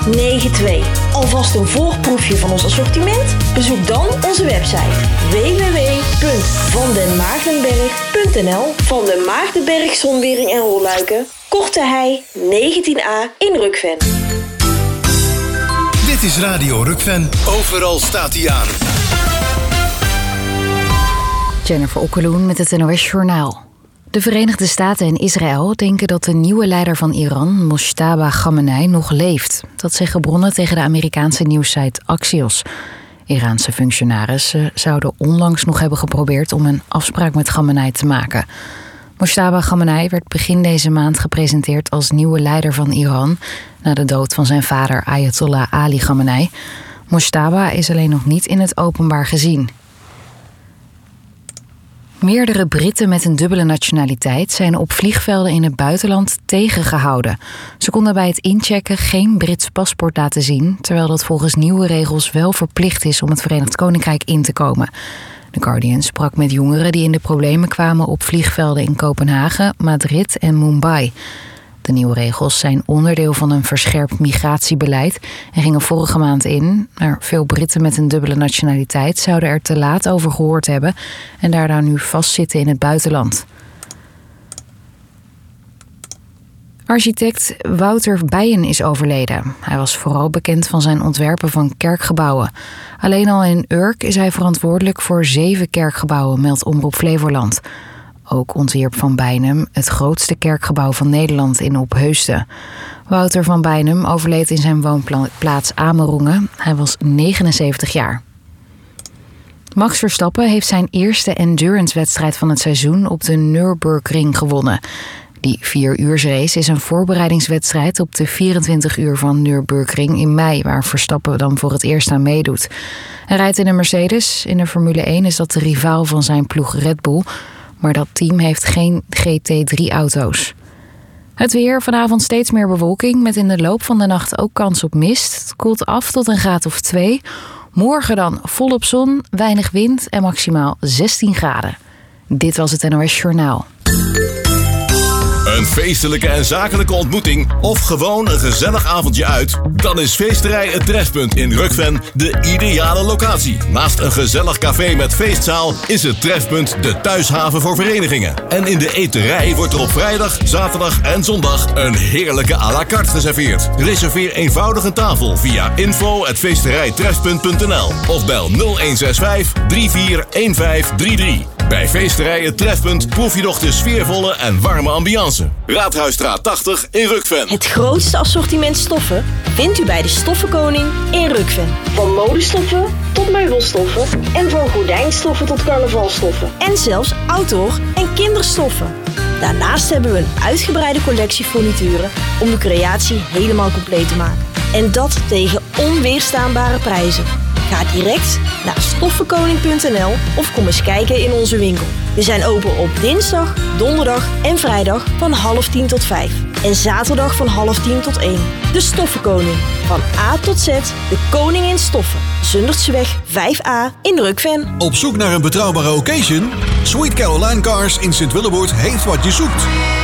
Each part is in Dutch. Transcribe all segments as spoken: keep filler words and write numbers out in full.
negen twee. Alvast een voorproefje van ons assortiment? Bezoek dan onze website w w w punt van den maagdenberg punt n l. Van den Maagdenberg Zonwering en Rolluiken, Korte Hei negentien a in Rukven. Dit is Radio Rukven. Overal staat hij aan. Jennifer Okkeloen met het N O S Journaal. De Verenigde Staten en Israël denken dat de nieuwe leider van Iran, Mojtaba Khamenei, nog leeft. Dat zeggen bronnen tegen de Amerikaanse nieuwssite Axios. Iraanse functionarissen zouden onlangs nog hebben geprobeerd om een afspraak met Khamenei te maken. Mojtaba Khamenei werd begin deze maand gepresenteerd als nieuwe leider van Iran na de dood van zijn vader Ayatollah Ali Khamenei. Mojtaba is alleen nog niet in het openbaar gezien. Meerdere Britten met een dubbele nationaliteit zijn op vliegvelden in het buitenland tegengehouden. Ze konden bij het inchecken geen Brits paspoort laten zien, terwijl dat volgens nieuwe regels wel verplicht is om het Verenigd Koninkrijk in te komen. The Guardian sprak met jongeren die in de problemen kwamen op vliegvelden in Kopenhagen, Madrid en Mumbai. De nieuwe regels zijn onderdeel van een verscherpt migratiebeleid en gingen vorige maand in. Maar veel Britten met een dubbele nationaliteit zouden er te laat over gehoord hebben en daardoor nu vastzitten in het buitenland. Architect Wouter Bijen is overleden. Hij was vooral bekend van zijn ontwerpen van kerkgebouwen. Alleen al in Urk is hij verantwoordelijk voor zeven kerkgebouwen, meldt Omroep Flevoland. Ook ontwierp Van Bijnem het grootste kerkgebouw van Nederland in Opheusden. Wouter van Bijnem overleed in zijn woonplaats Amerongen. Hij was negenenzeventig jaar. Max Verstappen heeft zijn eerste endurance-wedstrijd van het seizoen op de Nürburgring gewonnen. Die vier uur race is een voorbereidingswedstrijd op de vierentwintig uur van Nürburgring in mei, waar Verstappen dan voor het eerst aan meedoet. Hij rijdt in een Mercedes. In de Formule één is dat de rivaal van zijn ploeg Red Bull. Maar dat team heeft geen G T drie auto's. Het weer, vanavond steeds meer bewolking, met in de loop van de nacht ook kans op mist. Het koelt af tot een graad of twee. Morgen dan volop zon, weinig wind en maximaal zestien graden. Dit was het N O S Journaal. Een feestelijke en zakelijke ontmoeting of gewoon een gezellig avondje uit? Dan is Feesterij Het Trefpunt in Rukven de ideale locatie. Naast een gezellig café met feestzaal is het Trefpunt de thuishaven voor verenigingen. En in de eterij wordt er op vrijdag, zaterdag en zondag een heerlijke à la carte geserveerd. Reserveer eenvoudig een tafel via info at feesterijtrefpunt punt n l of bel nul een zes vijf drie vier een vijf drie drie. Bij Feesterij Het Trefpunt proef je nog de sfeervolle en warme ambiance. Raadhuisstraat tachtig in Rukven. Het grootste assortiment stoffen vindt u bij de Stoffenkoning in Rukven. Van modestoffen tot meubelstoffen en van gordijnstoffen tot carnavalstoffen. En zelfs outdoor en kinderstoffen. Daarnaast hebben we een uitgebreide collectie furnituren om de creatie helemaal compleet te maken. En dat tegen onweerstaanbare prijzen. Ga direct naar stoffenkoning punt n l of kom eens kijken in onze winkel. We zijn open op dinsdag, donderdag en vrijdag van half tien tot vijf. En zaterdag van half tien tot één. De Stoffenkoning. Van A tot Z, de koning in stoffen. Zundertseweg vijf a in Rukven. Op zoek naar een betrouwbare occasion? Sweet Caroline Cars in Sint-Willeboord heeft wat je zoekt.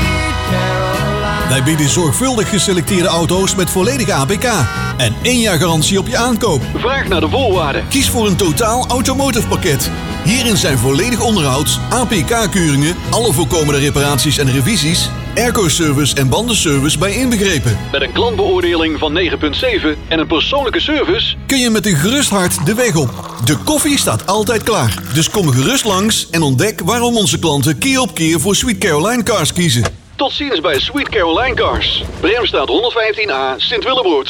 Wij bieden zorgvuldig geselecteerde auto's met volledige A P K en één jaar garantie op je aankoop. Vraag naar de voorwaarden. Kies voor een totaal automotive pakket. Hierin zijn volledig onderhoud, A P K-keuringen, alle voorkomende reparaties en revisies, airco-service en bandenservice bij inbegrepen. Met een klantbeoordeling van negen komma zeven en een persoonlijke service kun je met een gerust hart de weg op. De koffie staat altijd klaar. Dus kom gerust langs en ontdek waarom onze klanten keer op keer voor Sweet Caroline Cars kiezen. Tot ziens bij Sweet Caroline Cars. Bremstraat honderdvijftien a, Sint-Willeboord.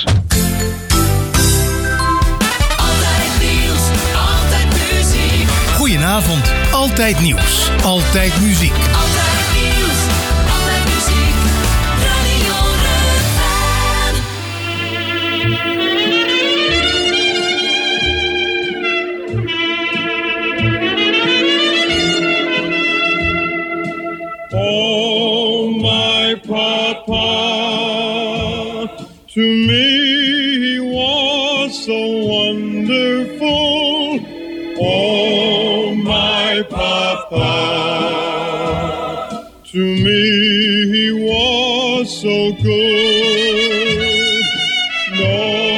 Altijd nieuws, altijd muziek. Goedenavond, altijd nieuws, altijd muziek. Altijd nieuws, altijd muziek. Radio Rukven. Oh, my papa, to me he was so wonderful. Oh, my papa, to me he was so good. No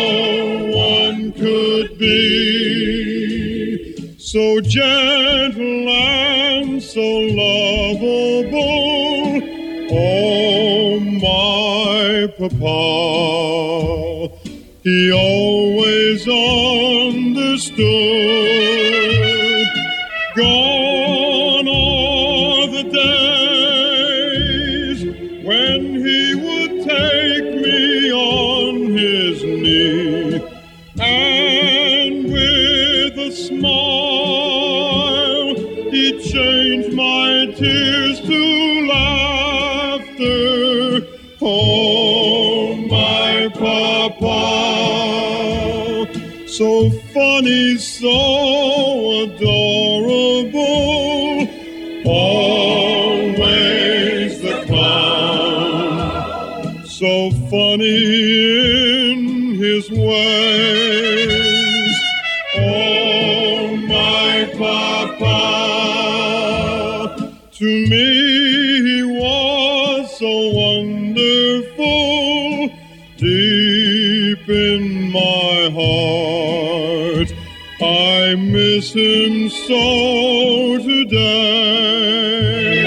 be, so gentle and so lovable. Oh, my papa, he always understood. Gone are the days when he would take me on his knee, and with a smile he'd change my tears to laughter. Oh, my papa, so funny, so adorable, always the clown, so funny in his ways. Oh, my papa, to me he was so wonderful, deep in my heart I miss him so today.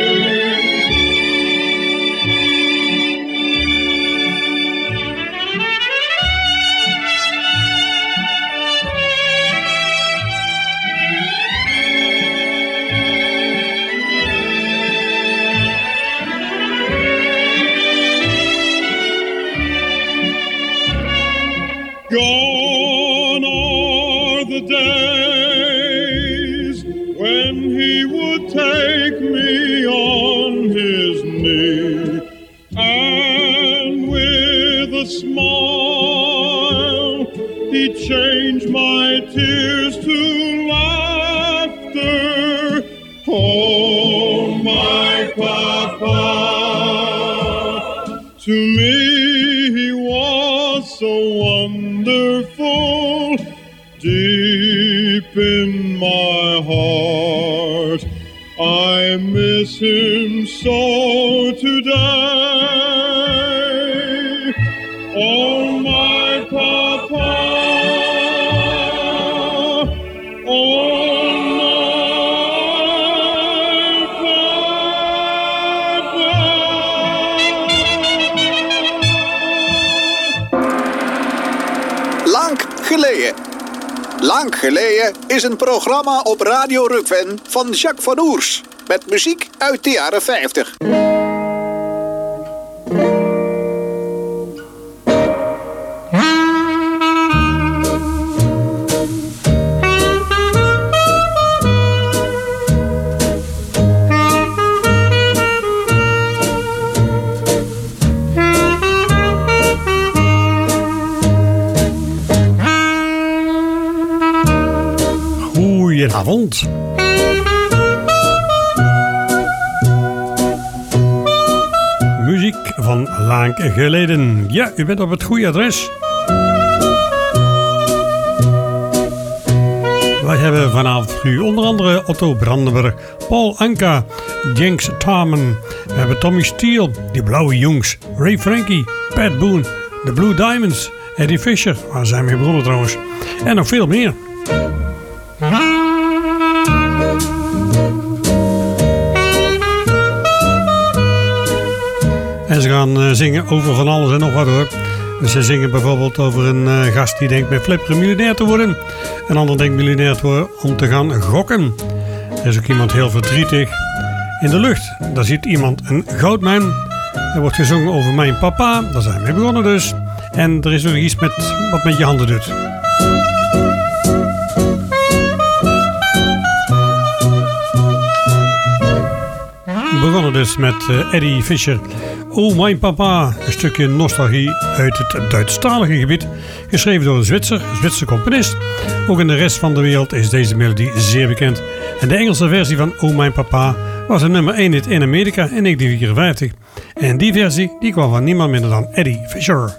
Gone are the days when he would take me on his knee, and with a smile he'd change my tears to laughter. Oh, my papa, to me he was so wonderful, deep in my heart I miss him so today. Oh, my papa, oh, Geleden. Lang geleden is een programma op Radio Rukven van Jacques van Oers met muziek uit de jaren vijftig. Goedenavond. Muziek van lang geleden. Ja, u bent op het goede adres. Wij hebben vanavond voor u onder andere Otto Brandenburg, Paul Anka, Jenks Tarman. We hebben Tommy Steele, Die Blauwe Jongs, Ray Frankie, Pat Boone, The Blue Diamonds, Eddie Fisher, waar zijn we begonnen trouwens. En nog veel meer. En ze gaan uh, zingen over van alles en nog wat hoor. Ze zingen bijvoorbeeld over een uh, gast die denkt met flipperen miljonair te worden. Een ander denkt miljonair te worden om te gaan gokken. Er is ook iemand heel verdrietig. In de lucht, daar ziet iemand een goudmijn. Er wordt gezongen over mijn papa. Daar zijn we mee begonnen dus. En er is nog iets met, wat met je handen doet. We begonnen dus met uh, Eddie Fisher. Oh, mijn papa. Een stukje nostalgie uit het Duitsstalige gebied. Geschreven door een Zwitser, een Zwitser componist. Ook in de rest van de wereld is deze melodie zeer bekend. En de Engelse versie van Oh, mijn papa was een nummer één hit in Amerika in negentien vierenvijftig. En die versie die kwam van niemand minder dan Eddie Fisher.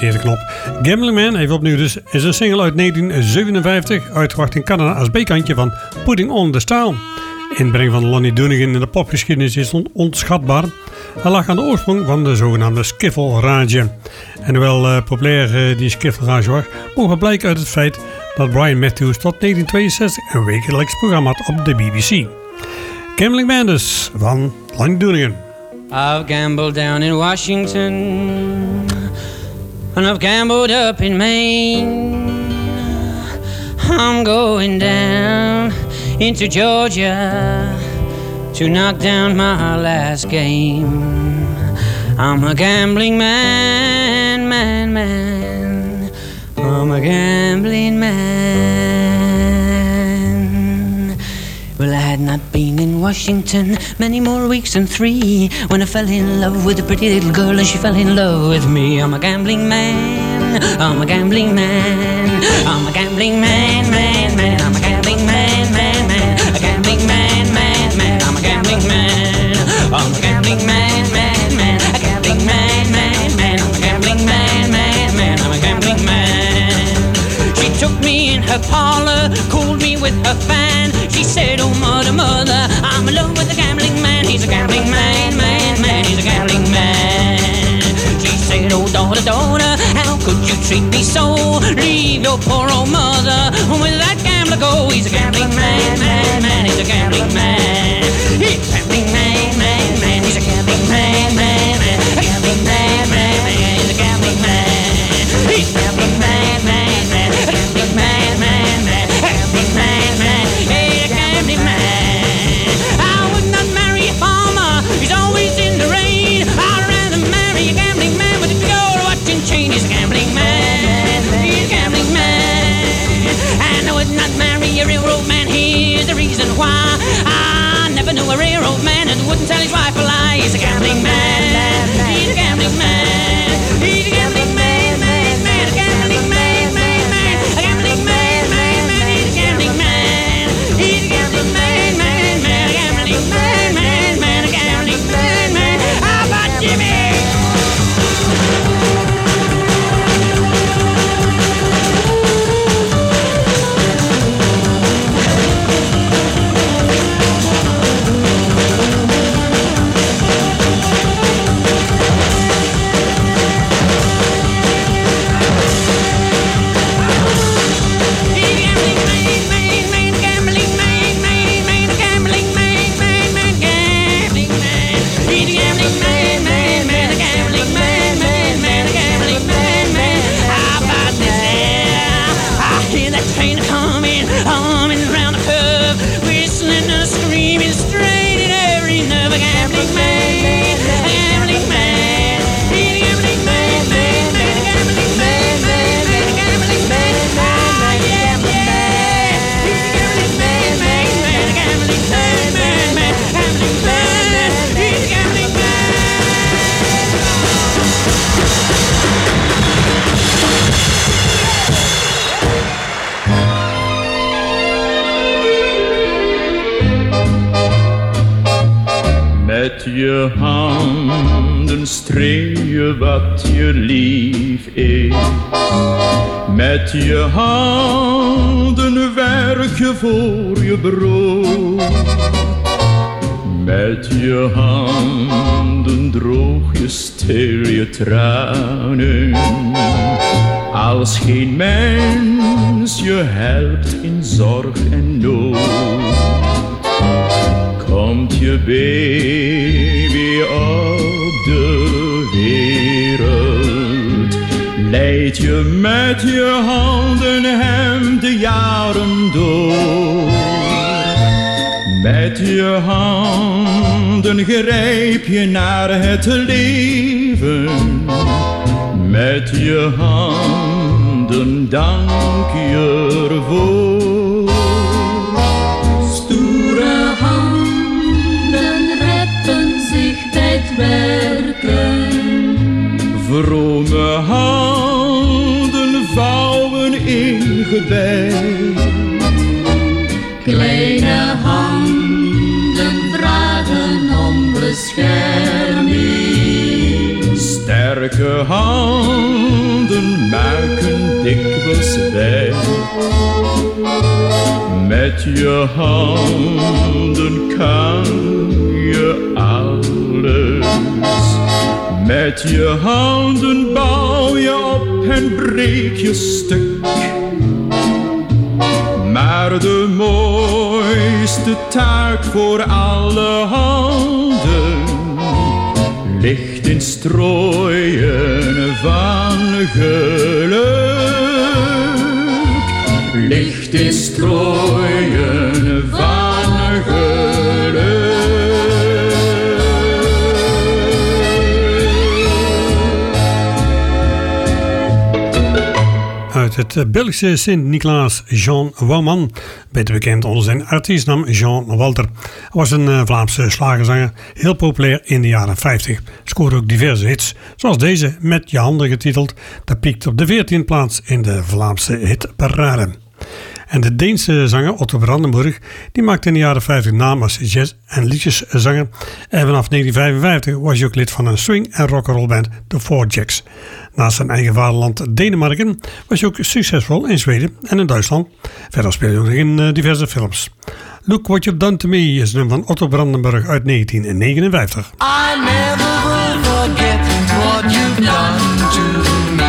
verkeerde knop. Gambling Man, even opnieuw dus, is een single uit negentien zevenenvijftig, uitgebracht in Canada als B-kantje van Putting on the Style. Inbreng van Lonnie Donegan in de popgeschiedenis is on- onschatbaar. Hij lag aan de oorsprong van de zogenaamde skiffelrage. En hoewel uh, populair uh, die skiffelrage was, mogen blijken uit het feit dat Brian Matthews tot negentien tweeënzestig een wekelijks programma had op de B B C. Gambling Man dus, van Lonnie Donegan. I've gambled down in Washington and I've gambled up in Maine. I'm going down into Georgia to knock down my last game. I'm a gambling man, man, man. I'm a gambling man. Well, I had not been in Washington many more weeks than three when I fell in love with a pretty little girl and she fell in love with me. I'm a gambling man, I'm a gambling man, I'm a gambling man, man, man. I'm a gambling man, man, man, a gambling man, man, man. I'm a gambling man, I'm a gambling man, man, man, a gambling man, man, man. I'm a gambling man, man, man. I'm a gambling man. She took me in her parlor, cooled me with her fan. She said, oh mother, mother, I'm in love with a gambling man. He's a gambling man, man, man, he's a gambling man. She said, oh daughter, daughter, how could you treat me so? Leave your poor old mother with that gambler go. He's a gambling man, man, man, he's a gambling man. He's a gambling man, man, man, he's a gambling man, man, man, a gambling man, man, man, he's a gambling man. He's a gambling man, man, man, a gambling man, man, man, a gambling man, man, he's a gambling man. I would not marry a farmer, he's always in the rain. I'd rather marry a gambling man with a gold watch and chain. He's a gambling man, he's a gambling man. And I would not marry a railroad man, here's the reason why. I never knew a railroad man that wouldn't tell his wife a lie. He's a gambling man, he's a gambling man, he's a gambling man, man, man, a gambling man, man, man, a gambling man, man, man, he's a gambling man, he's a gambling man, man, man, a gambling man, man, man, a gambling man, man. How about Jimmy? Met je handen streel je wat je lief is. Met je handen werk je voor je brood. Met je handen droog je stil je tranen. Als geen mens je helpt in zorg en nood. Komt je baby op de wereld, leid je met je handen hem de jaren door. Met je handen grijp je naar het leven, met je handen dank je ervoor. Vrome handen vouwen in gebed. Kleine handen vragen om bescherming. Sterke handen Met je handen kan je alles. Met je handen bouw je op en breek je stuk. Maar de mooiste taak voor alle handen ligt in strooien van geluk. Ligt in strooien van geluk. Uit het Belgische Sint-Niklaas Jean Wouwman, beter bekend onder zijn artiestnaam Jean Walter, was een Vlaamse slagerzanger, heel populair in de jaren vijftig. Scoorde ook diverse hits, zoals deze Met je handen getiteld. Dat piekt op de veertiende plaats in de Vlaamse hitparade. En de Deense zanger Otto Brandenburg die maakte in de jaren vijftig naam als jazz- en liedjeszanger. En vanaf negentien vijfenvijftig was hij ook lid van een swing- en rock'n'rollband The Four Jacks. Naast zijn eigen vaderland Denemarken was hij ook succesvol in Zweden en in Duitsland. Verder speelde hij ook in uh, diverse films. Look What You've Done To Me is een nummer van Otto Brandenburg uit negentien negenenvijftig. I never will forget what you've done to me.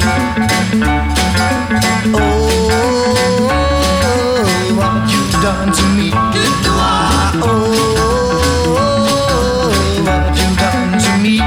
Oh, what you've done to me. Oh, what you've done to me.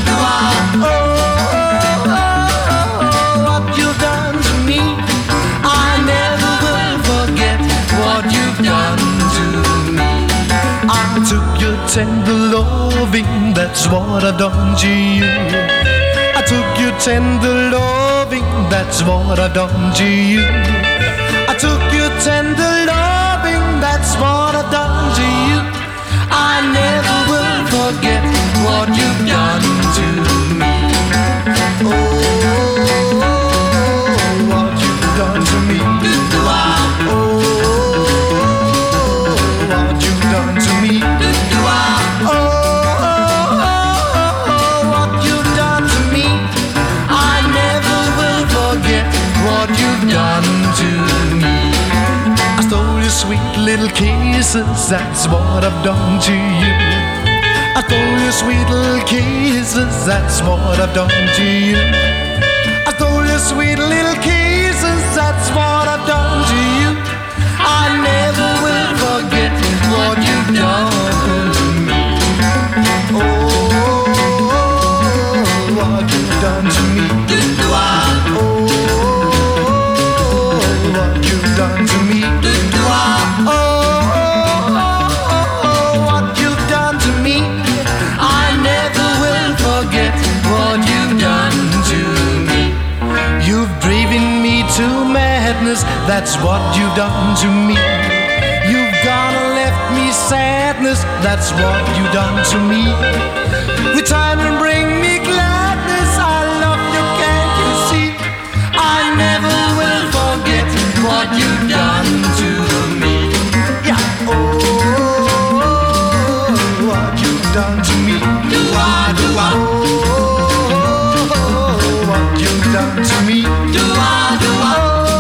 Oh, what you've done to me. I never will forget what you've done to me. I took your tender loving, that's what I've done to you. I took your tender loving, that's what I've done to you. I took your tender loving, that's what I've done to you. I never will forget what you've done to me. Oh, what you've done to me. Oh, what you've done to me. Sweet little kisses, that's what I've done to you. I stole your sweet little kisses, that's what I've done to you. I stole your sweet little kisses, that's what I've done to you. I never will forget what you've done to me. Oh, what you've done to me. Oh, what you've done to me. Oh, oh, oh, what you've done to me. I never will forget what you've done to me. You've driven me to madness, that's what you've done to me. You've gone and left me sadness, that's what you've done to me. With time and bring me gladness, I love you, can't you see? I never will forget what you've done to me. Done to me. Do I, do I? Oh, what you've done to me. Do I, do I?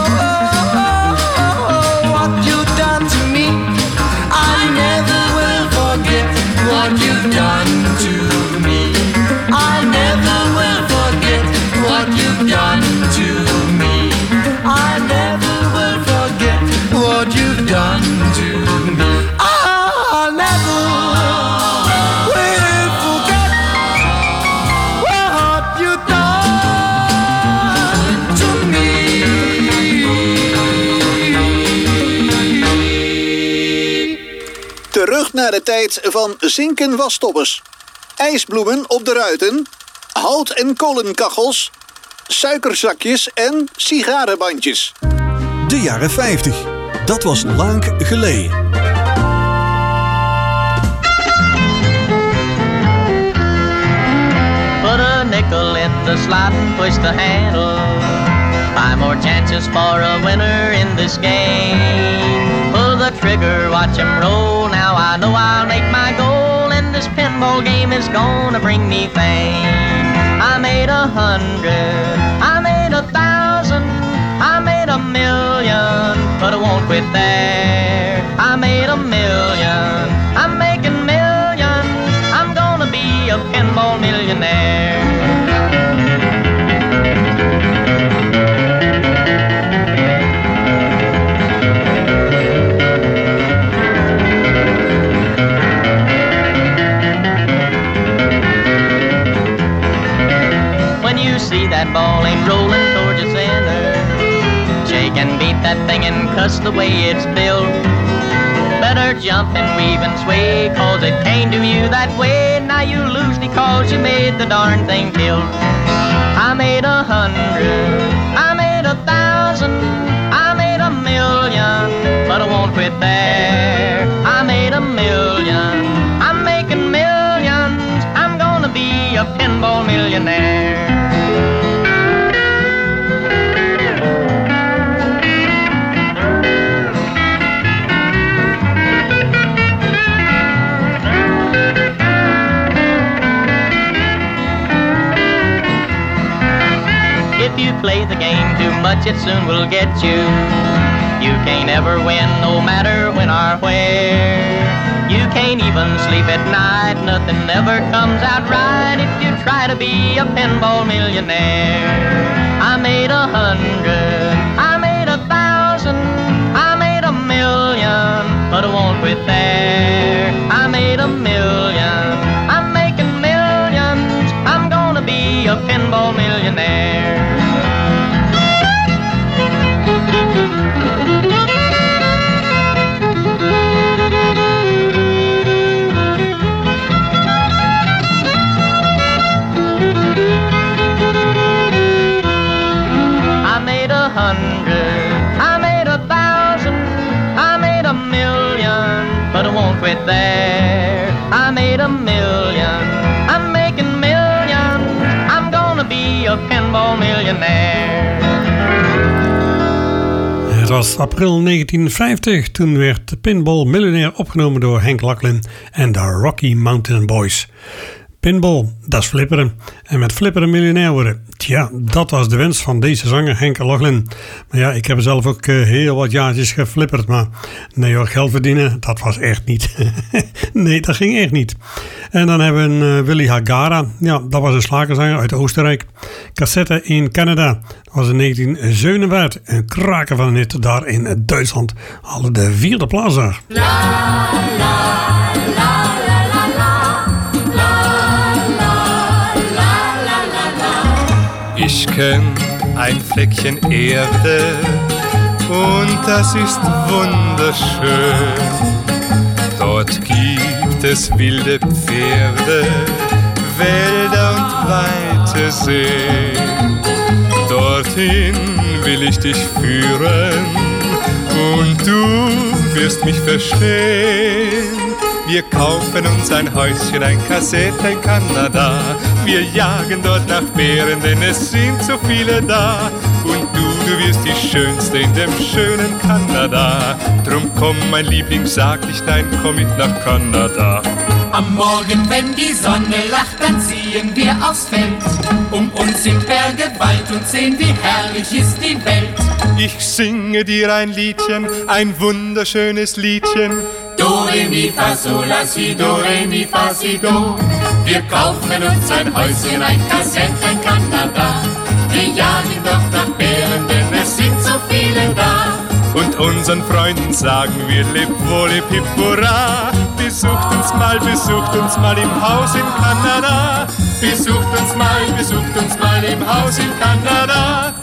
Oh, what you've done to me. I never will forget what you've done to me. I never will forget what you've done to me. I never will forget what you've done to me. I'll never. Terug naar de tijd van zinken wasstoppers, ijsbloemen op de ruiten, hout- en kolenkachels, suikerzakjes en sigarenbandjes. De jaren vijftig, dat was lang geleden. Put a nickel in the slot and push the handle. Five more chances for a winner in this game. Pull the trigger, watch him roll. Now I know I'll make my goal, and this pinball game is gonna bring me fame. I made a hundred, I made a thousand, I made a a million, but I won't quit there. I made a million, I'm making millions, I'm gonna be a pinball millionaire. See that ball ain't rolling towards your center. Shake and beat that thing and cuss the way it's built. Better jump and weave and sway, cause it can't do you that way. Now you lose because you made the darn thing tilt. I made a hundred, I made a thousand, I made a million, but I won't quit there. I made a million, I'm making millions, I'm gonna be a pinball millionaire. If you play the game too much, it soon will get you. You can't ever win, no matter when or where. You can't even sleep at night, nothing ever comes out right if you try to be a pinball millionaire. I made a hundred, I made a thousand, I made a million, but I won't quit there. I made a million, I'm making millions, I'm gonna be a pinball millionaire. I made a hundred, I made a thousand, I made a million, but I won't quit there. I made a million, I'm making millions, I'm gonna be a pinball millionaire. Het was april negentien vijftig, toen werd Pinball Millionaire opgenomen door Hank Locklin en de Rocky Mountain Boys. Pinball, dat is flipperen. En met flipperen miljonair worden. Tja, dat was de wens van deze zanger Hank Locklin. Maar ja, ik heb zelf ook uh, heel wat jaartjes geflipperd. Maar nee hoor, geld verdienen, dat was echt niet. Nee, dat ging echt niet. En dan hebben we uh, Willy Hagara. Ja, dat was een slagerzanger uit Oostenrijk. Cassette in Canada. Dat was in negentien zevenenvijftig. Een kraker van een hit daar in Duitsland. Alle de vierde plaats daar. La, la, la. Ich kenn ein Fleckchen Erde und das ist wunderschön. Dort gibt es wilde Pferde, Wälder und weite See. Dorthin will ich dich führen und du wirst mich verstehen. Wir kaufen uns ein Häuschen, ein Kassette in Kanada. Wir jagen dort nach Bären, denn es sind so viele da. Und du, du wirst die Schönste in dem schönen Kanada. Drum komm, mein Liebling, sag nicht nein, komm mit nach Kanada. Am Morgen, wenn die Sonne lacht, dann ziehen wir aufs Feld. Um uns sind Berge, Wald und sehen, wie herrlich ist die Welt. Ich singe dir ein Liedchen, ein wunderschönes Liedchen. Do, re, mi, fa, sol, la, si, do, re, mi, fa, si, do. Wir kaufen uns ein Häuschen, ein Kassett in Kanada. Wir jagen doch nach Bären, denn es sind so viele da. Und unseren Freunden sagen wir leb wohl, leb hip hurra. Besucht uns mal, besucht uns mal im Haus in Kanada. Besucht uns mal, besucht uns mal im Haus in Kanada.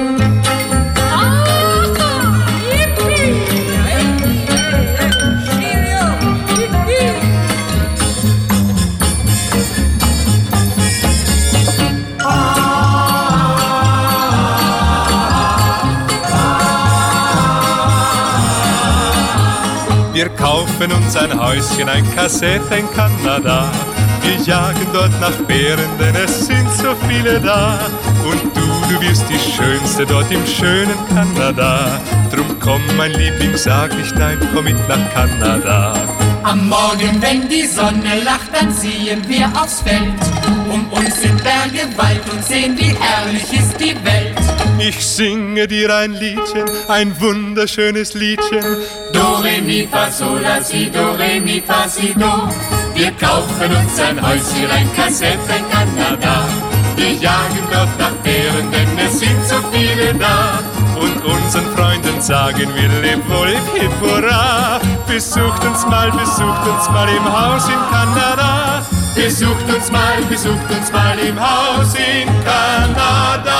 Wir kaufen uns ein Häuschen, ein Kassette in Kanada. Wir jagen dort nach Bären, denn es sind so viele da. Und du, du wirst die Schönste dort im schönen Kanada. Drum komm, mein Liebling, sag nicht nein, komm mit nach Kanada. Am Morgen, wenn die Sonne lacht, dann ziehen wir aufs Feld. Um uns sind Berge, Wald und sehen, wie herrlich ist die Welt. Ich singe dir ein Liedchen, ein wunderschönes Liedchen. Do, re, mi, fa, sol, la, si, do, re, mi, fa, si, do. Wir kaufen uns ein Häuschen, ein Kassettenkanada. Wir jagen dort nach Bären, denn es sind so viele da. Und unseren Freunden sagen wir leb wohl, hip, hip, hurra. Besucht uns mal, besucht uns mal im Haus in Kanada. Besucht uns mal, besucht uns mal im Haus in Kanada.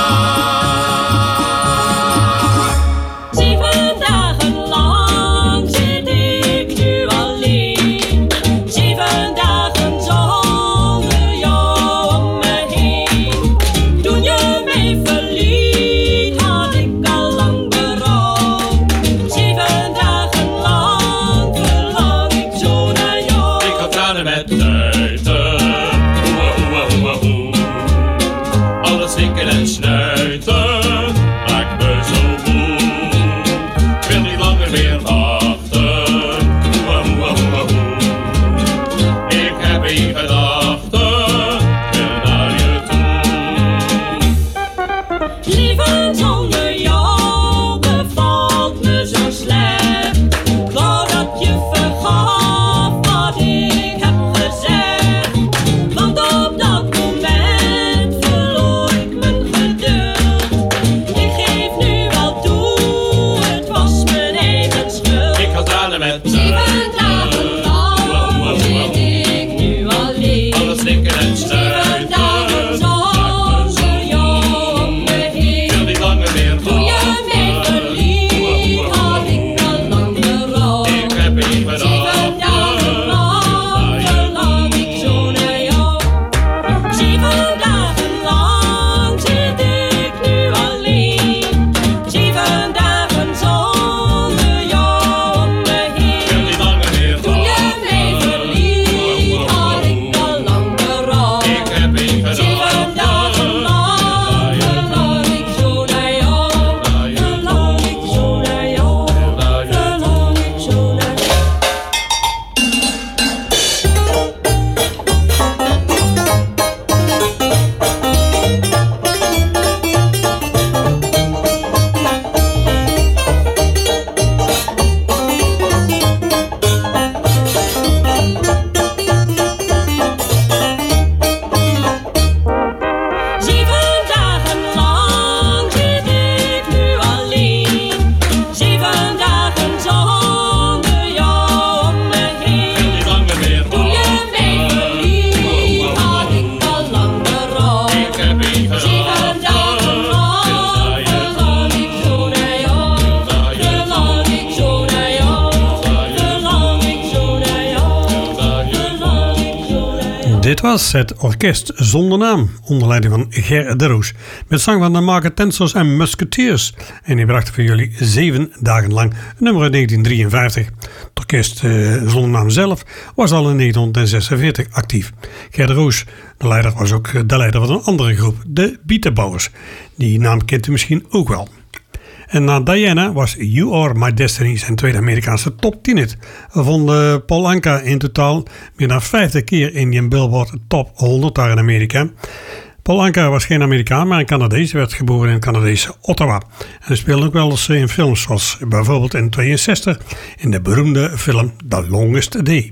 Zeven dagen lang zit ik nu alleen. Zeven dagen zonder jou om me heen. Toen je mij verliet, had ik al lang berouw. Zeven dagen lang verlang ik zo naar jou. Ik had tranen met tuiten, oeh, oeh, oeh, oeh. Alles snikken en snuiten, maakt me zo moe. Ik wil niet langer meer wachten, oeh, oeh, oeh, oeh. Ik heb in gedachten, wil naar je toe. Leven zonder jou bevalt me zo slecht. Ik wou dat je vergaf wat ik heb gezegd. Want op dat moment verloor ik mijn geduld. Ik geef nu wel toe, het was mijn eigen schuld. Ik had tranen met Zeven tuiten, dagen lang zit ik nu alleen. alles snikken en Zeven snuiten, dagen zonder jou om me ik wil heen. niet langer meer Toen je mij wachten, verliet, had ik al lang berouw. ik heb in Zeven dagen lang verlang ik zo naar jou. Zeven dagen lang zit ik nu alleen. Zeven dagen zonder jou om me heen. niet langer meer Toen je mij verliet, had ik al lang berouw. ik heb in Zeven dagen lang verlang ik zo naar jou. Verlang ik zo naar jou. Verlang ik zo naar jou. Zeven dagen lang zit ik nu alleen. Zeven dagen zonder jou om me heen. niet langer meer Toen je mij verliet, had ik al lang berouw. ik heb in Zeven dagen lang verlang ik zo naar jou. Verlang ik zo naar jou. Verlang ik zo naar jou. Verlang ik zo naar jou. Dit was het orkest zonder naam, onder leiding van Ger de Roos, met zang van de Marketensors en Musketeers. En die brachten voor jullie zeven dagen lang een nummer uit negentien drieënvijftig. Het orkest eh, zonder naam zelf was al in negentien zesenveertig actief. Ger de Roos, de leider, was ook de leider van een andere groep, de Bietenbouwers. Die naam kent u misschien ook wel. En na Diana was You Are My Destiny zijn tweede Amerikaanse top tien hit. We vonden Paul Anka in totaal meer dan vijftig keer in die Billboard Top honderd daar in Amerika. Paul Anka was geen Amerikaan, maar een Canadees. Hij werd geboren in het Canadese Ottawa. En hij speelde ook wel eens in films, zoals bijvoorbeeld in tweeënzestig in de beroemde film The Longest Day.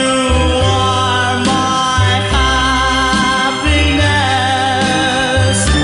You are my happiness.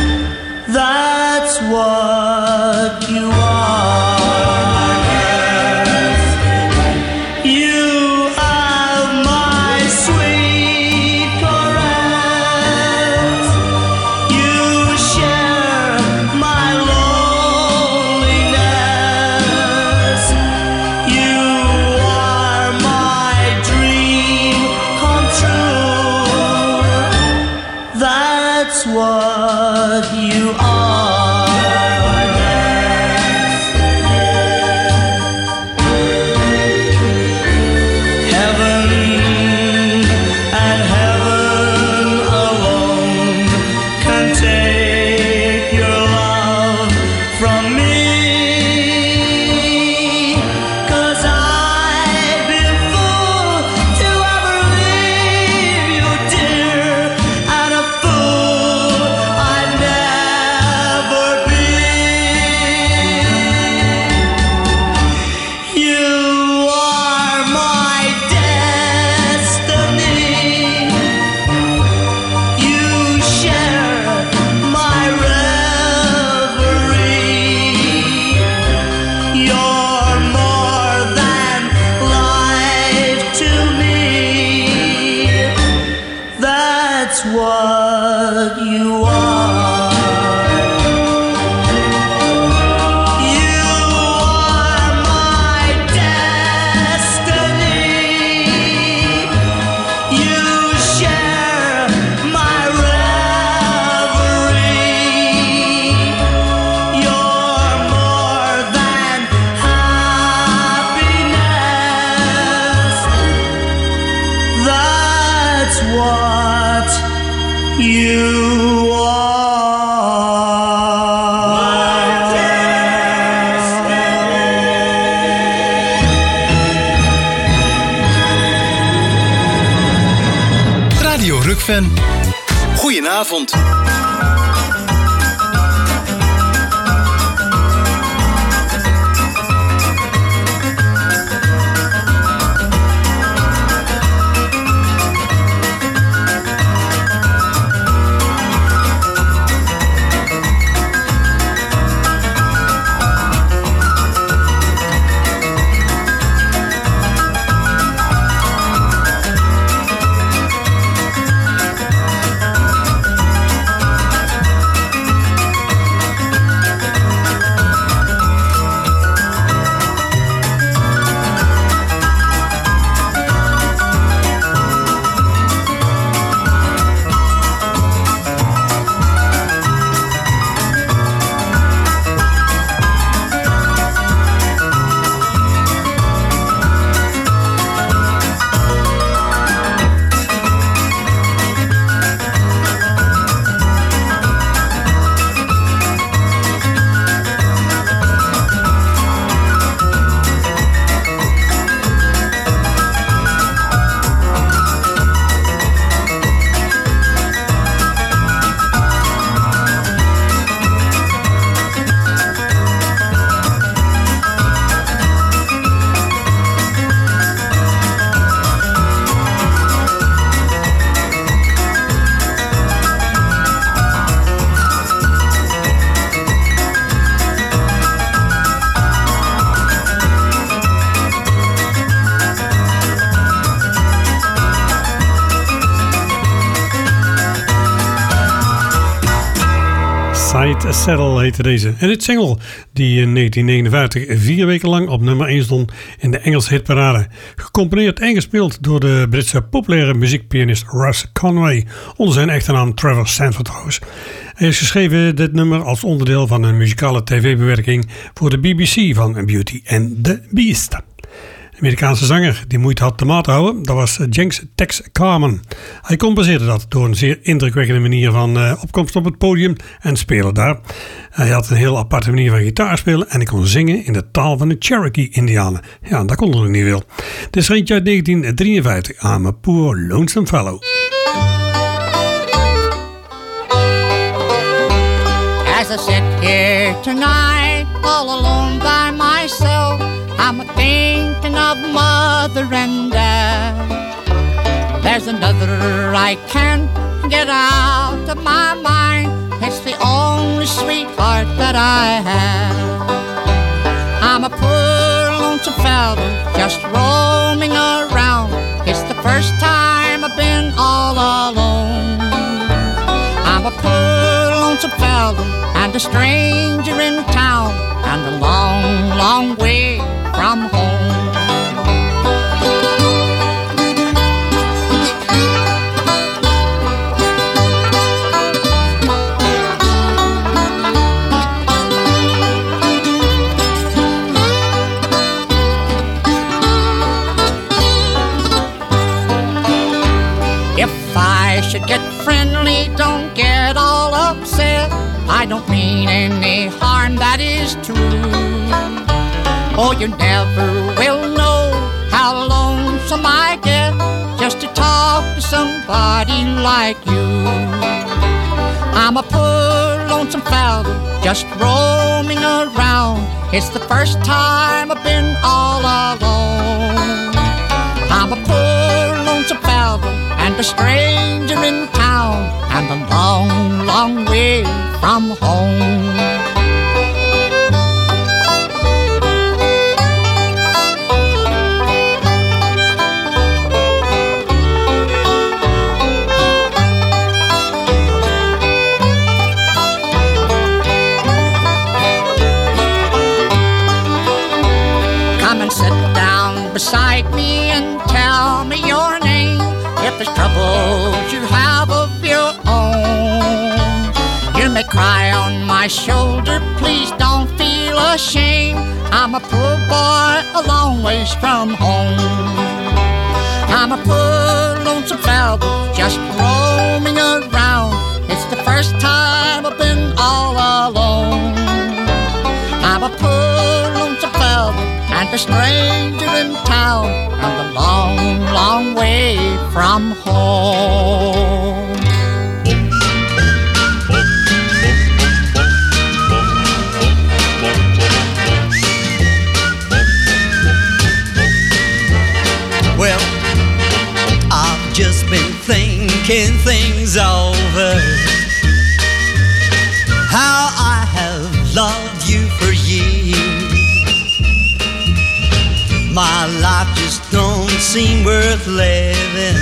that's what you are. Heaven and heaven alone can take your love from me. 'Cause I've been fool to ever leave you, dear, and a fool I'd never be. You are my destiny. You share my reverie. You're more than life to me. That's what you are. You are my destiny. You share my reverie. You're more than happiness. That's what you Radio Rukven. Goedenavond. Side Saddle heette deze. En dit single die in negentien negenenvijftig vier weken lang op nummer één stond in de Engelse hitparade. Gecomponeerd en gespeeld door de Britse populaire muziekpianist Russ Conway onder zijn echte naam Trevor Sanford Rose. Hij heeft geschreven dit nummer als onderdeel van een muzikale tv-bewerking voor de B B C van Beauty and the Beast. De Amerikaanse zanger die moeite had de maat te houden, dat was Jenks Tex Carman. Hij compenseerde dat door een zeer indrukwekkende manier van uh, opkomst op het podium en spelen daar. Hij had een heel aparte manier van gitaar spelen en hij kon zingen in de taal van de Cherokee-Indianen. Ja, dat kon er nog niet veel. Dit is er eentje uit negentien drieënvijftig, I'm a Poor Lonesome Fellow. As I sit here tonight, all alone by myself, I'm a thinking of mother and dad. There's another I can't get out of my mind. It's the only sweetheart that I have. I'm a poor lonesome fellow just roaming around. It's the first time I've been all alone. I'm a poor lonesome fellow and a stranger in town, and a long, long way from home. I should get friendly, don't get all upset. I don't mean any harm, that is true. Oh, you never will know how lonesome I get just to talk to somebody like you. I'm a poor lonesome fellow just roaming around. It's the first time I've been all alone. I'm a poor lonesome fellow and a stranger in town, and a long, long way from home. Come and sit down beside me and tell me your name. If there's troubles you have of your own, you may cry on my shoulder, please don't feel ashamed. I'm a poor boy a long ways from home. I'm a poor lonesome fellow just roaming around. It's the first time I've been all alone. I'm a poor lonesome fellow and a stranger in town, and a long, long way from home. Well, I've just been thinking things over, how I have loved you for years. My life just don't seem worth living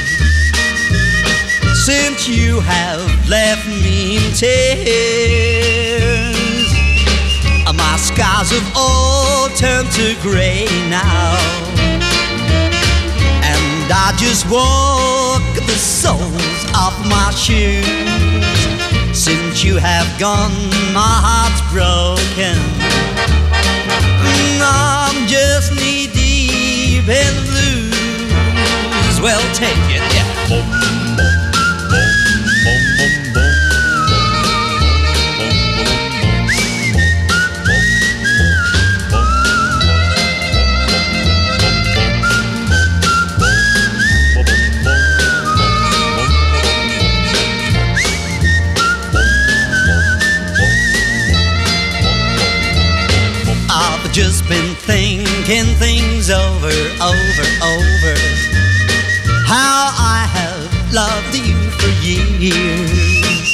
since you have left me in tears. My skies have all turned to gray now, and I just walk the soles off my shoes. Since you have gone, my heart's broken. I'm just knee deep in blues. Well, take it, yeah. Boom, boom, boom, boom, boom, boom. I've just been thinking things over, over, over, how I have loved you for years.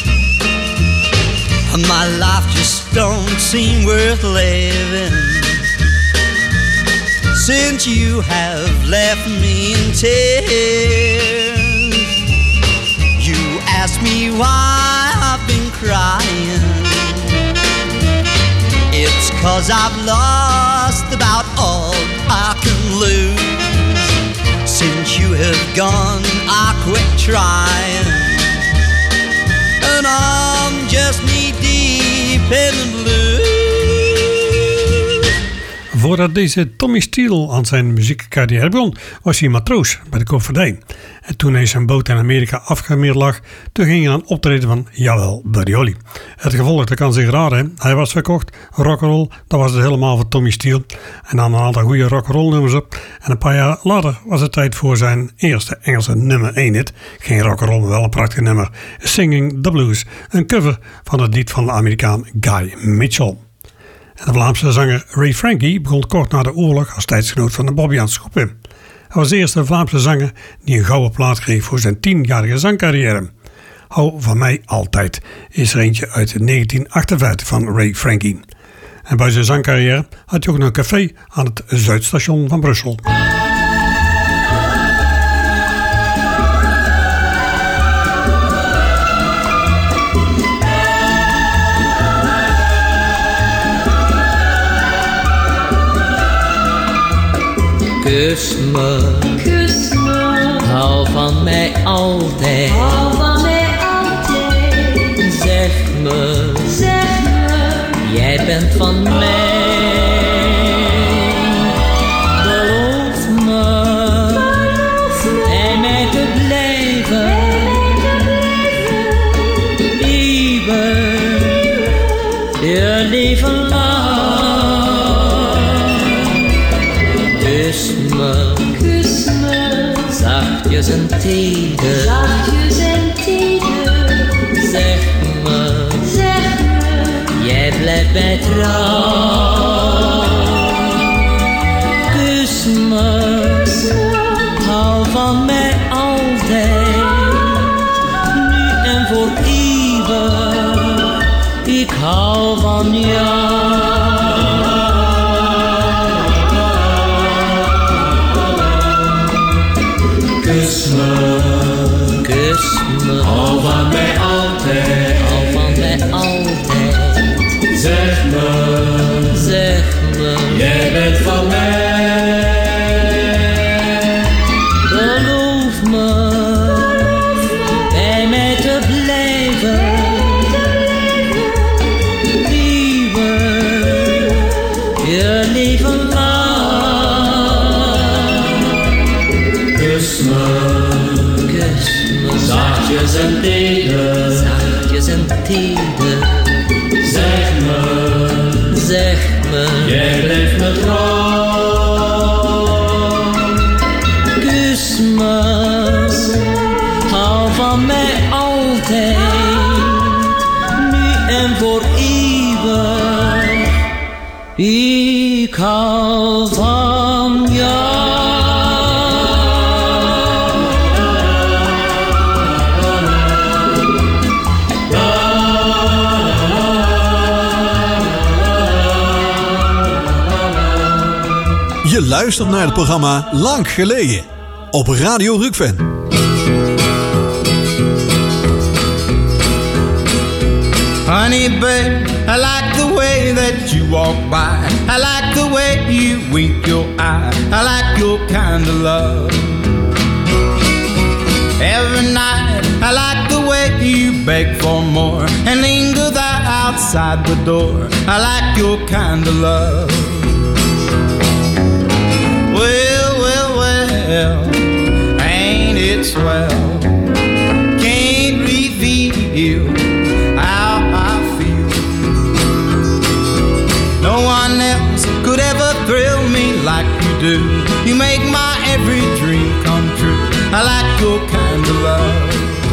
My life just don't seem worth living since you have left me in tears. You ask me why I've been crying. It's 'cause I've lost about all I can lose. Since you have gone, I quit trying, and I'm just knee deep in the blues. Voordat deze Tommy Steele aan zijn muziekcarrière begon, was hij matroos bij de koopvaardij. En toen hij zijn boot in Amerika afgemeerd lag, toen ging hij aan optreden van, jawel, Buddy Holly. Het gevolg, dat kan zich raden, hij was verkocht, rock'n'roll, dat was het helemaal voor Tommy Steele. En nam een aantal goede rock'n'roll nummers op. En een paar jaar later was het tijd voor zijn eerste Engelse nummer één hit. Geen rock'n'roll, maar wel een prachtig nummer. Singing the Blues, een cover van het lied van de Amerikaan Guy Mitchell. En de Vlaamse zanger Ray Frankie begon kort na de oorlog als tijdsgenoot van de Bobbejaanse groep. Hij was de eerste Vlaamse zanger die een gouden plaat kreeg voor zijn tienjarige zangcarrière. Hou van mij altijd is er eentje uit negentien achtenvijftig van Ray Frankie. En bij zijn zangcarrière had hij ook nog een café aan het Zuidstation van Brussel. Kus me, kus me, hou van mij altijd, hou van mij altijd. Zeg me, zeg me, jij bent van mij. Beloof me, beloof me, bij mij te blijven, liebe, ihr Leben lang. Kus me, kus me, zachtjes en teder, zachtjes en teder. Zeg me, zeg me, jij blijft mij trouw. Kus me, hou van mij altijd, nu en voor eeuwig. Ik hou van jou. Kus me, kus me, hou van mij altijd, hou van mij altijd. Zeg me, zeg me, jij bent van mij. Geloof me, bij mij te blijven, lieve, je leven lang. Kus me, kus me, zachtjes en teder, zachtjes en teder. Zeg me, zeg me, jij blijft me trouw. Kus me, hou van mij altijd, nu en voor eeuwig. Ik hou van jou. Je luistert naar het programma Lang Geleden op Radio Rukven. Honey, babe, I like the way that you walk by. I like the way you wink your eye. I like your kind of love. Every night, I like the way you beg for more and linger there outside the door. I like your kind of love. Well, well, well, ain't it swell? Can't reveal how I feel. No one else could ever thrill me like you do. You make my every dream come true. I like your kind of love.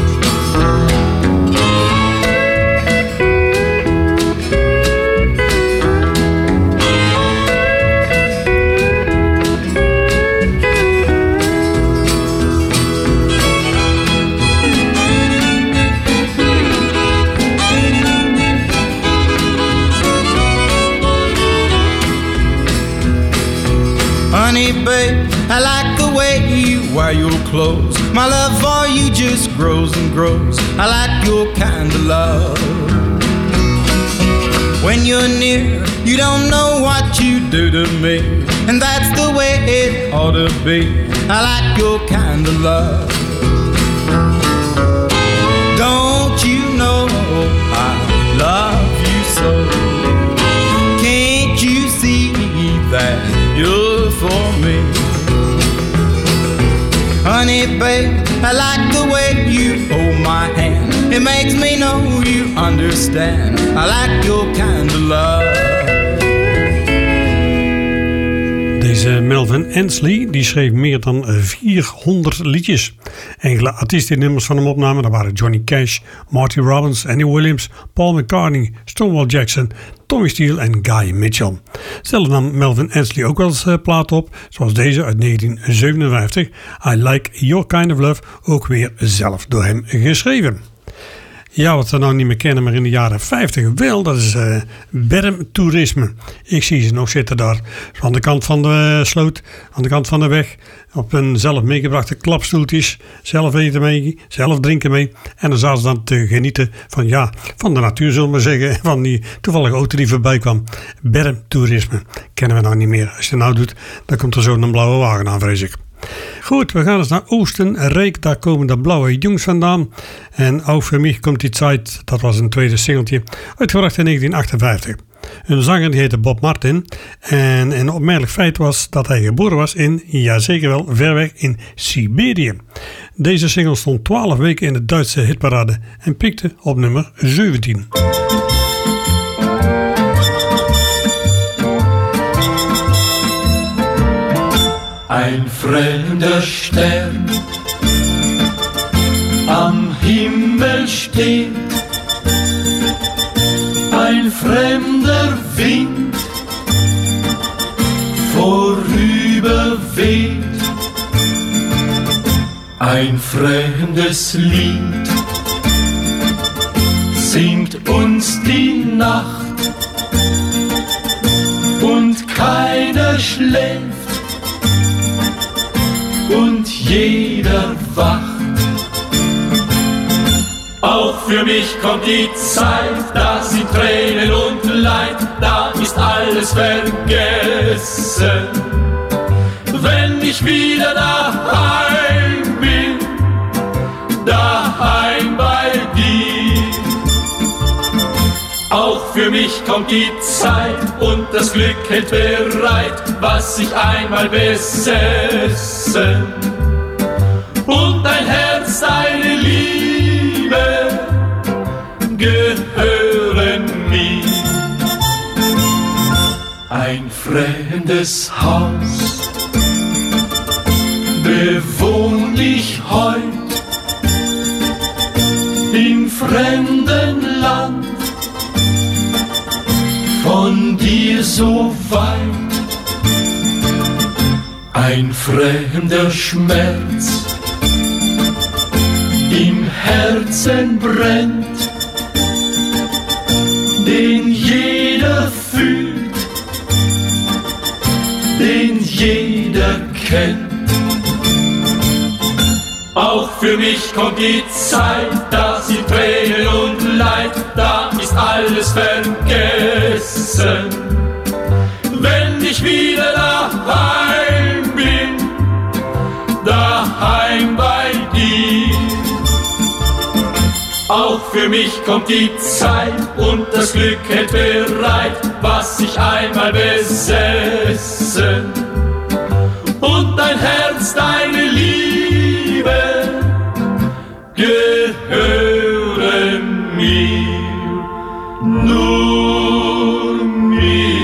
Honey, babe, I like the way you wear your clothes. My love for you just grows and grows. I like your kind of love. When you're near, you don't know what you do to me, and that's the way it ought to be. I like your kind of love. Don't you know I love you so? Can't you see that you're for me? Honey, babe, I like the way you hold my hand. It makes me know you understand. I like your kind of love. Deze Melvin Ansley die schreef meer dan vierhonderd liedjes. Enkele artiestennummers van hem opnamen, dat waren Johnny Cash, Marty Robbins, Annie Williams, Paul McCartney, Stonewall Jackson, Tommy Steele en Guy Mitchell. Zelf nam Melvin Ansley ook wel eens uh, plaat op, zoals deze uit negentien zevenenvijftig, I Like Your Kind of Love, ook weer zelf door hem geschreven. Ja, wat we nou niet meer kennen, maar in de jaren vijftig wel, dat is uh, bermtoerisme. Ik zie ze nog zitten daar, aan de kant van de sloot, aan de kant van de weg, op hun zelf meegebrachte klapstoeltjes, zelf eten mee, zelf drinken mee. En dan zaten ze dan te genieten van, ja, van de natuur, zullen we maar zeggen, van die toevallige auto die voorbij kwam. Bermtoerisme, kennen we nou niet meer. Als je het nou doet, dan komt er zo een blauwe wagen aan, vrees ik. Goed, we gaan eens naar Oostenrijk. Daar komen de blauwe jongens vandaan. En Auch für mich komt die Zeit, dat was een tweede singeltje, uitgebracht in negentien achtenvijftig. Een zanger die heette Bob Martin. En een opmerkelijk feit was dat hij geboren was in, ja zeker wel, ver weg in Siberië. Deze single stond twaalf weken in de Duitse hitparade en piekte op nummer zeventien. Ein fremder Stern am Himmel steht, ein fremder Wind vorüberweht, ein fremdes Lied singt uns die Nacht und keiner schläft und jeder wacht. Auch für mich kommt die Zeit, da sind Tränen und Leid, da ist alles vergessen. Wenn ich wieder daheim bin, daheim bei dir. Auch für mich kommt die Zeit und das Glück hält bereit, was ich einmal besessen. Und dein Herz, deine Liebe gehören mir. Ein fremdes Haus bewohn ich heut im fremden Land, von dir so weit. Ein fremder Schmerz im Herzen brennt, den jeder fühlt, den jeder kennt. Auch für mich kommt die Zeit, da sind Tränen und Leid, da ist alles vergessen. Wenn ich wieder daheim bin, daheim bei dir. Auch für mich kommt die Zeit und das Glück hält bereit, was ich einmal besessen. Und dein Herz, deine Liebe gehören mir, nur mir.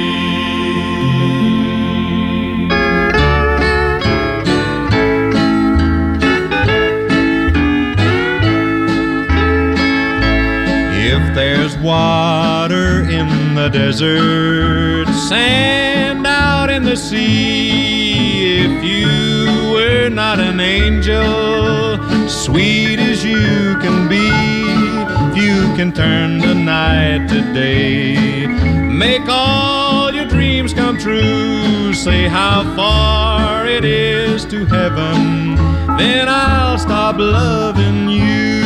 If there's water in the desert, sand out in the sea, if you were not an angel, sweet as you can be, if you can turn the night to day, make all your dreams come true, say how far it is to heaven, then I'll stop loving you.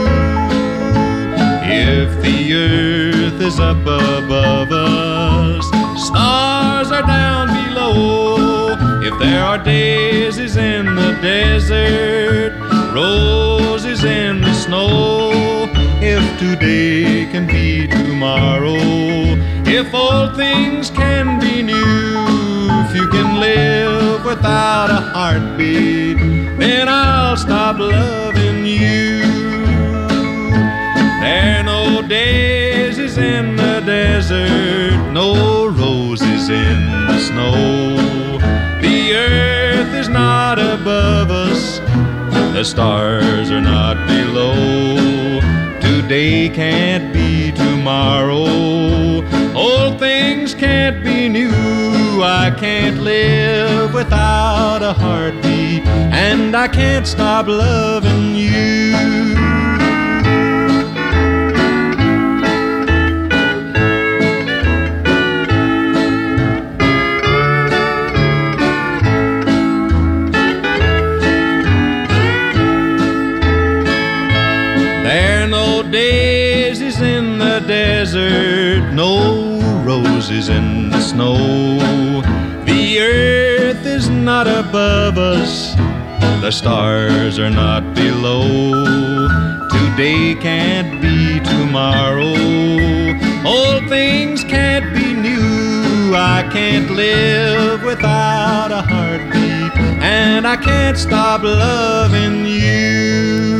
If the earth is up above us, stars are down below, if there are daisies in the desert, roses in the snow, if today can be tomorrow, if all things can be new, if you can live without a heartbeat, then I'll stop loving you. There are no daisies in the desert, no roses in the snow, the earth is not above us, the stars are not below, today can't be tomorrow, old things can't be new, I can't live without a heartbeat, and I can't stop loving you. Daisies in the desert, no roses in the snow, the earth is not above us, the stars are not below, today can't be tomorrow, Old things can't be new. I can't live without a heartbeat, and I can't stop loving you.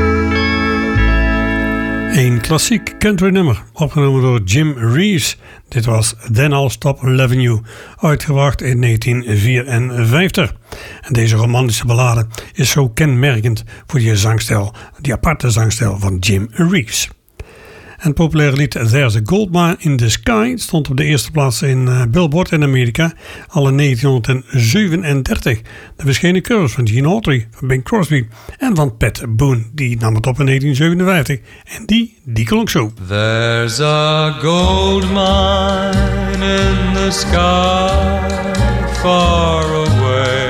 Een klassiek country nummer, opgenomen door Jim Reeves. Dit was Then I'll Stop Loving You, uitgebracht in negentien vierenvijftig. En deze romantische ballade is zo kenmerkend voor die zangstijl, die aparte zangstijl van Jim Reeves. En het populaire lied There's a Goldmine in the Sky stond op de eerste plaats in uh, Billboard in Amerika al in negentienhonderdzevenendertig. Er verschenen covers van Gene Autry, van Bing Crosby en van Pat Boone. Die nam het op in negentien zevenenvijftig en die, die klonk zo. There's a gold mine in the sky far away.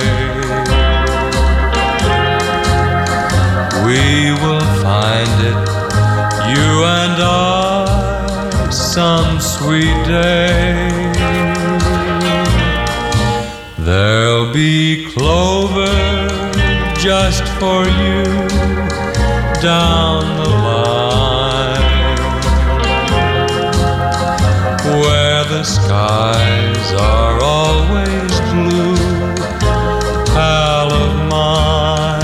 We will find it, you and I, some sweet day. There'll be clover just for you down the line, where the skies are always blue, pal of mine.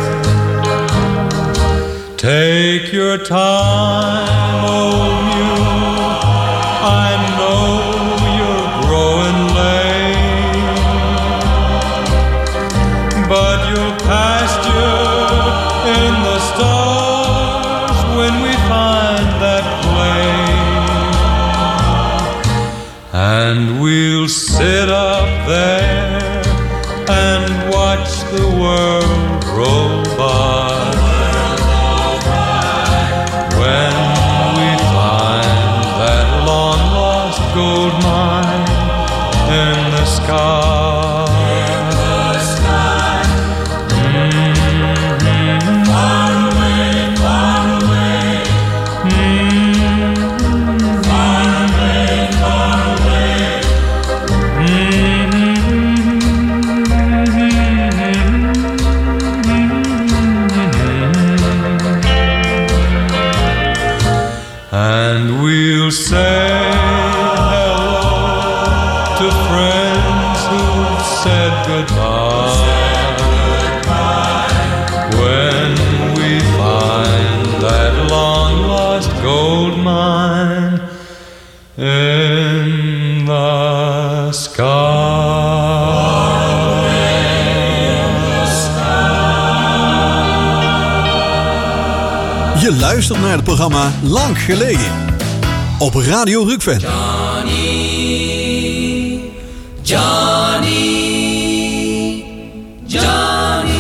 Take your time, old mule, I know you're growing late, but you'll pasture in the stars when we find that plain, and we'll sit up there and watch the world roll by. Gold mine in the sky. In the sky. Mm-hmm. Far away, far away. Mm-hmm. Far away, far away. Mm-hmm. And we'll say to friends who've said goodbye, when we find that long-lost gold mine in the sky. Je luistert naar het programma Lang Geleden op Radio Rukven. Johnny, Johnny,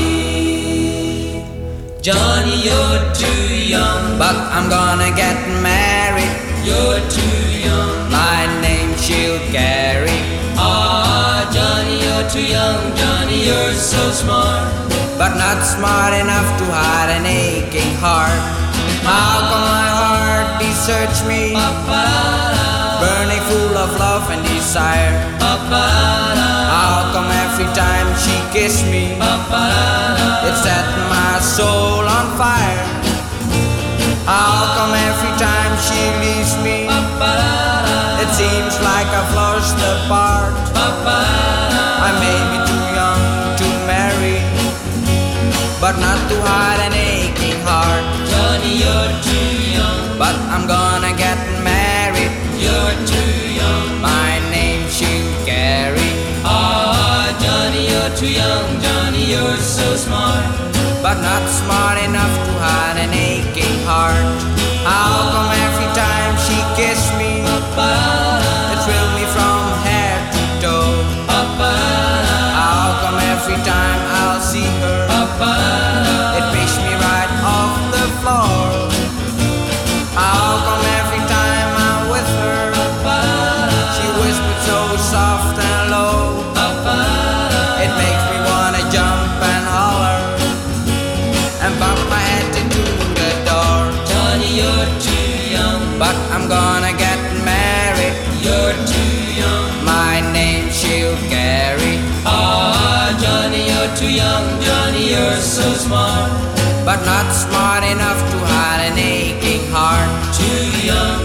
Johnny, you're too young, but I'm gonna get married. You're too young, my name she'll carry. Ah, Johnny, you're too young, Johnny, you're so smart, but not smart enough to hide an aching heart. How come my heart deserts me, burning full of love and desire? How come every time she kisses me, it sets my soul on fire? How come every time she leaves me, it seems like I've lost the part? I may be too young to marry, but not to hide an aching heart. Johnny, you're too young, but I'm gonna get married. You're too young, my name she'll carry. Ah, Johnny, you're too young, Johnny, you're so smart, but not smart enough to hide an aching heart. How come every time she kisses me, it thrills me from head to toe? How come every time I'll see her, it picks me right off the floor? How come every time I'm with her, she whispers so soft and low, it makes me wanna jump and holler and bump my head into the door? Johnny, you're too young, but I'm gonna get married. You're too young, my name she'll carry. Ah, Johnny, you're too young, Johnny, you're so smart, but not smart enough to hide an aching heart. Too young,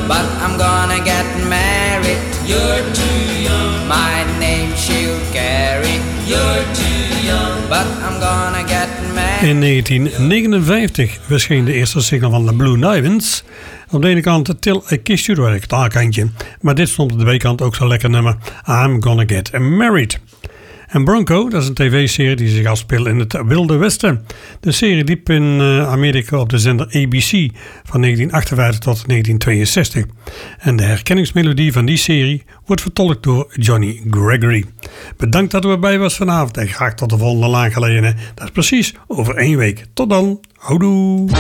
but I'm gonna get married. You're too young. My name she'll carry. You're too young, but I'm gonna get married. In negentien negenenvijftig verscheen de eerste single van de Blue Diamonds. Op de ene kant Till I Kissed You, door het A-kantje. Maar dit stond op de B-kant ook zo'n lekker nummer. I'm Gonna Get Married. En Bronco, dat is een tv-serie die zich afspeelt in het Wilde Westen. De serie liep in Amerika op de zender A B C van negentien achtenvijftig tot negentien tweeënzestig. En de herkenningsmelodie van die serie wordt vertolkt door Johnny Gregory. Bedankt dat u erbij was vanavond en graag tot de volgende Lang Geleden. Dat is precies over één week. Tot dan. Houdoe.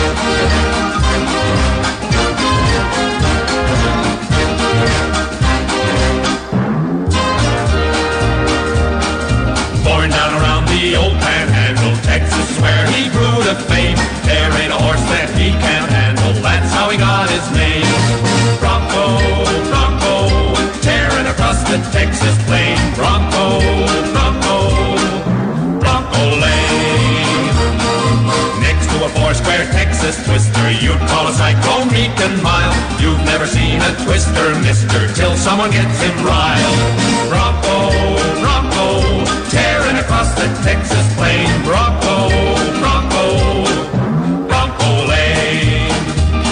The old Panhandle, Texas, where he grew to fame. There ain't a horse that he can't handle, that's how he got his name. Bronco, Bronco, tearing across the Texas plain. Bronco, Bronco, Bronco Lane. Next to a four-square Texas twister, you'd call a cyclone meek and mild. You've never seen a twister, mister, till someone gets him riled. Bronco, Bronco, tearing across the Texas plain. Bronco, Bronco, Bronco Lane.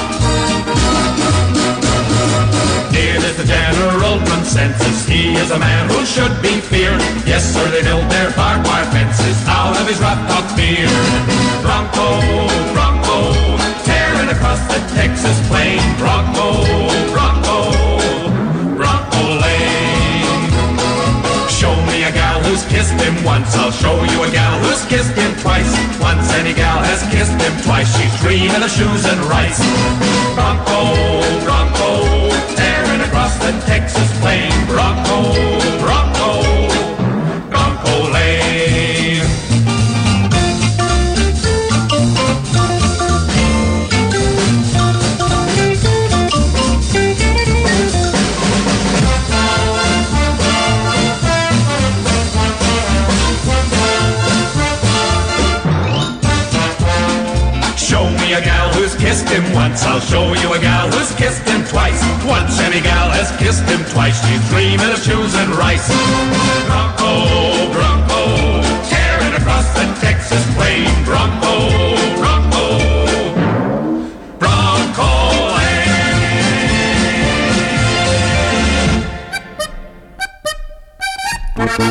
It is the general consensus, he is a man who should be feared. Yes, sir, they build their barbed wire fences out of his rough top beard. Bronco, Bronco, tearing across the Texas plain. Bronco, Bronco, Bronco Lane. Show me a gal who's kissed him once, I'll show you a gal who's kissed him twice. Once any gal has kissed him twice, she's dreaming of shoes and rice. Bronco, Bronco, tearing across the Texas plain. Bronco, Bronco, Bronco Lane. A gal who's kissed him once, I'll show you a gal who's kissed him twice. Once any gal has kissed him twice, she's dreaming of shoes and rice. Bronco, Bronco, tearing across the Texas plain. Bronco, Bronco, Bronco Lane.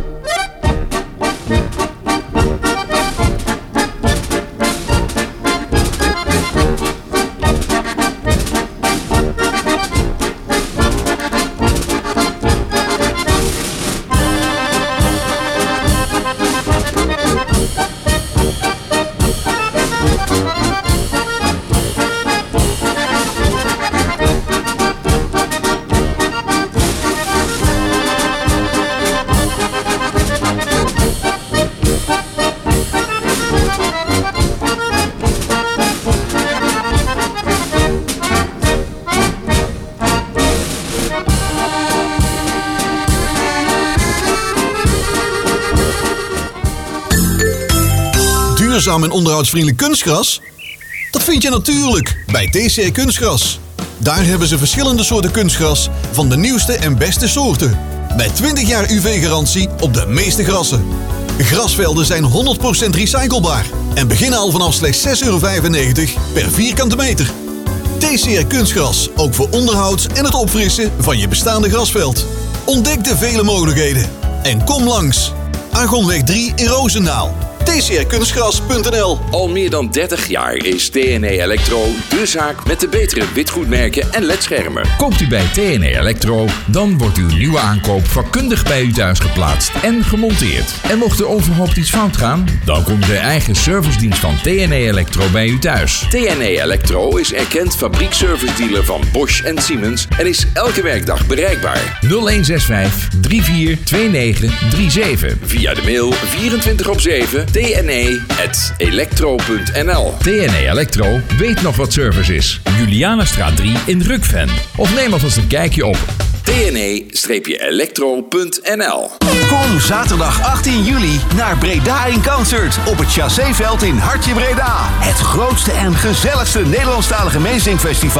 Duurzaam en onderhoudsvriendelijk kunstgras? Dat vind je natuurlijk bij T C R Kunstgras. Daar hebben ze verschillende soorten kunstgras van de nieuwste en beste soorten. Met twintig jaar U V-garantie op de meeste grassen. Grasvelden zijn honderd procent recyclebaar en beginnen al vanaf slechts zes euro vijfennegentig per vierkante meter. T C R Kunstgras, ook voor onderhoud en het opfrissen van je bestaande grasveld. Ontdek de vele mogelijkheden en kom langs. Argonweg drie in Roosendaal. T C R kunstgras punt n l. Al meer dan dertig jaar is T N E Electro de zaak met de betere witgoedmerken en ledschermen. Koopt u bij T N E Electro, dan wordt uw nieuwe aankoop vakkundig bij u thuis geplaatst en gemonteerd. En mocht er onverhoopt iets fout gaan, dan komt de eigen servicedienst van T N E Electro bij u thuis. T N E Electro is erkend fabriekservice-dealer van Bosch en Siemens en is elke werkdag bereikbaar. nul een zes vijf drie vier twee negen drie zeven. Via de mail vierentwintig op zeven t n e at electro punt n l. T N E Electro weet nog wat service is. Julianastraat drie in Rukven. Of neem alvast een kijkje op t n e electro punt n l. Kom zaterdag achttien juli naar Breda in Concert op het Chasséveld in Hartje Breda. Het grootste en gezelligste Nederlandstalige meezingfestival